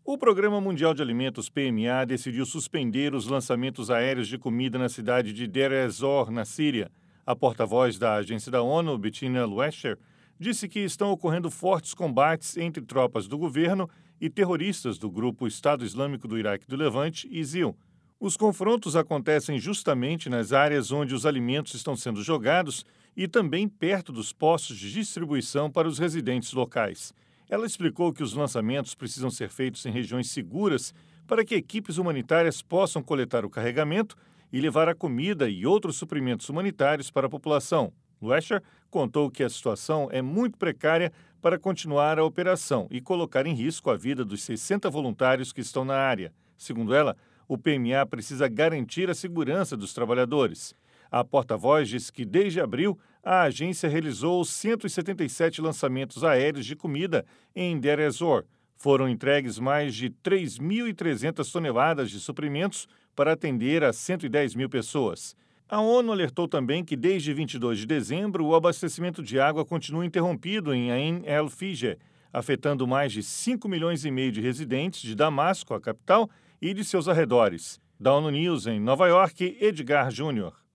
O Programa Mundial de Alimentos, PMA, decidiu suspender os lançamentos aéreos de comida na cidade de Deir ez-Zor, na Síria. A porta-voz da agência da ONU, Bettina Lwescher, disse que estão ocorrendo fortes combates entre tropas do governo e terroristas do grupo Estado Islâmico do Iraque do Levante, ISIL. Os confrontos acontecem justamente nas áreas onde os alimentos estão sendo jogados e também perto dos postos de distribuição para os residentes locais. Ela explicou que os lançamentos precisam ser feitos em regiões seguras para que equipes humanitárias possam coletar o carregamento e levar a comida e outros suprimentos humanitários para a população. Lwescher contou que a situação é muito precária para continuar a operação e colocar em risco a vida dos 60 voluntários que estão na área. Segundo ela, o PMA precisa garantir a segurança dos trabalhadores. A porta-voz disse que, desde abril, a agência realizou 177 lançamentos aéreos de comida em Deir ez-Zor. Foram entregues mais de 3.300 toneladas de suprimentos para atender a 110 mil pessoas. A ONU alertou também que, desde 22 de dezembro, o abastecimento de água continua interrompido em Ain el-Figer, afetando mais de 5,5 milhões de residentes de Damasco, a capital, e de seus arredores. Da ONU News em Nova York, Edgar Júnior.